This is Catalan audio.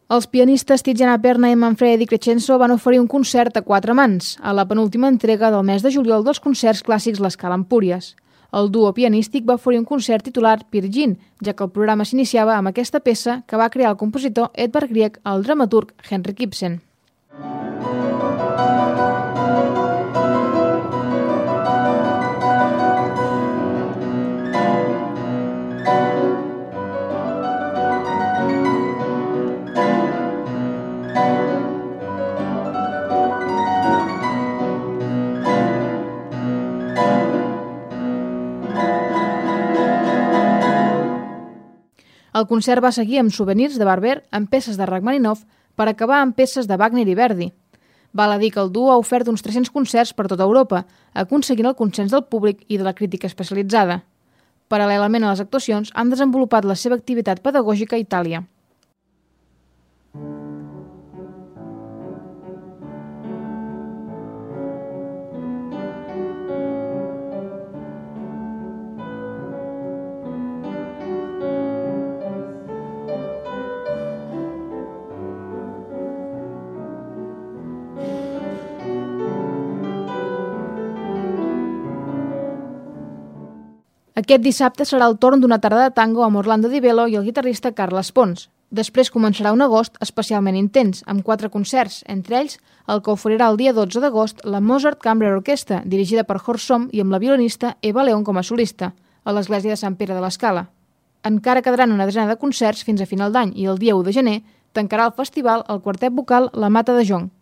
Els pianistes Tiziana Perna i Manfredi Crescenzo van oferir un concert a 4 mans, a la penúltima entrega del mes de juliol dels concerts clàssics L'Escala Empúries. El duo pianístic va oferir un concert titulat Peer Gynt, ja que el programa s'iniciava amb aquesta peça que va crear el compositor Edvard Grieg al dramaturg Henrik Ibsen. El concert va seguir amb souvenirs de Barber, amb peces de Rachmaninoff, per acabar amb peces de Wagner i Verdi. Val a dir que el duo ha ofert uns 300 concerts per tota Europa, aconseguint el consens del públic i de la crítica especialitzada. Paral·lelament a les actuacions, han desenvolupat la seva activitat pedagògica a Itàlia. Aquest dissabte serà el torn d'una tarda de tango amb Orlando Di Bello i el guitarrista Carles Pons. Després començarà un agost especialment intens, amb 4 concerts, entre ells el que oferirà el dia 12 d'agost la Mozart Chamber Orchestra, dirigida per Horst Somm i amb la violinista Eva León com a solista, a l'església de Sant Pere de l'Escala. Encara quedaran una desena de concerts fins a final d'any i el dia 1 de gener tancarà el festival el quartet vocal La Mata de Jonc.